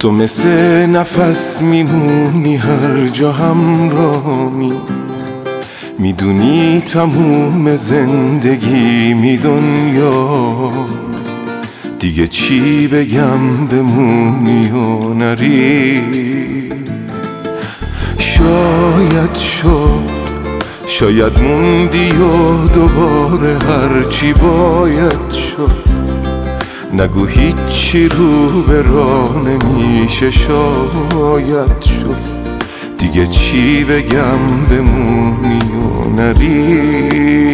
تو مثل نفس میمونی هر جا همراهمی، میدونی تموم زندگی می دنیا، دیگه چی بگم بمونی و نری. شاید موندی و دوباره هرچی باید شد، نگو هیچی رو به راه نمیشه شاید شد، دیگه چی بگم بمونی و نری.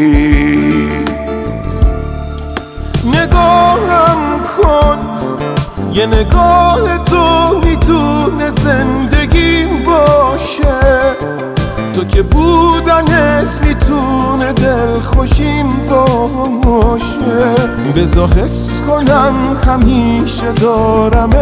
نگاهم کن، یه نگاه تو میتونه زندگیم باشه، تو که بودنت میتونه دلخوشیم باشه. بذار حس کنم همیشه دارمت،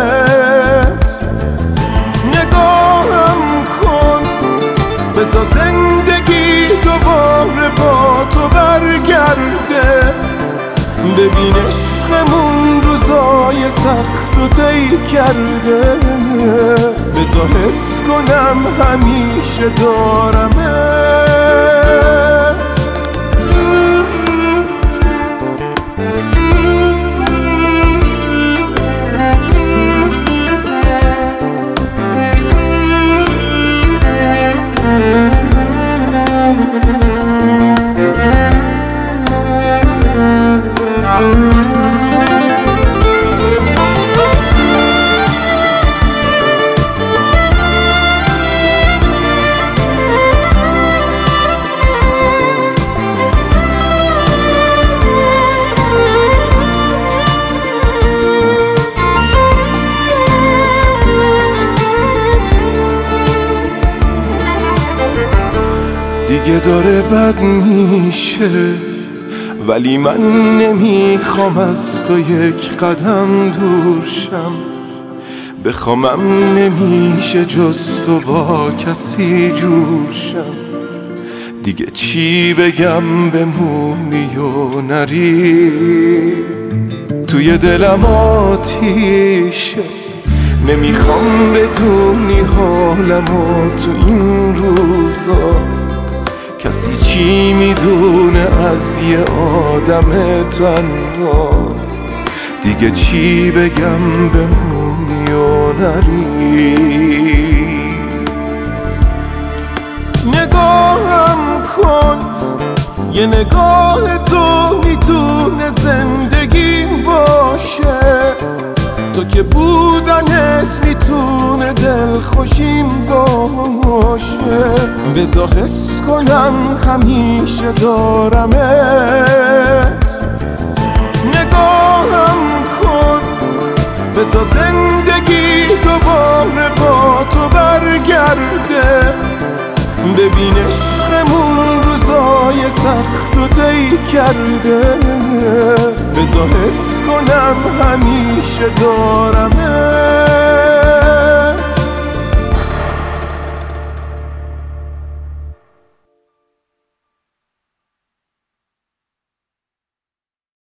نگاهم کن، بذار زندگی دوباره با تو برگرده. ببین عشقمون روزای سخت و طی کرده، بذار حس کنم همیشه دارمت. دیگه داره بد میشه، ولی من نمیخوام از تو یک قدم دور شم. بخوامم نمیشه جز تو با کسی جور شم، دیگه چی بگم بمونی و نری. توی دلم آتیشه، نمیخوام بدونی حالمو تو این روزا. کسی چی میدونه از یه آدم تنها، دیگه چی بگم بمونی و نری. نگاهم کن، یه نگاه تو میتونه زندگیم باشه، تو که بودنت میتونه دلخوشیم باشه. بذار حس کنم همیشه دارمت، نگاهم کن، بذار زندگی دوباره با تو برگرده. ببین عشقمون روزای سخت و طی کرده، بذار حس کنم همیشه دارمت.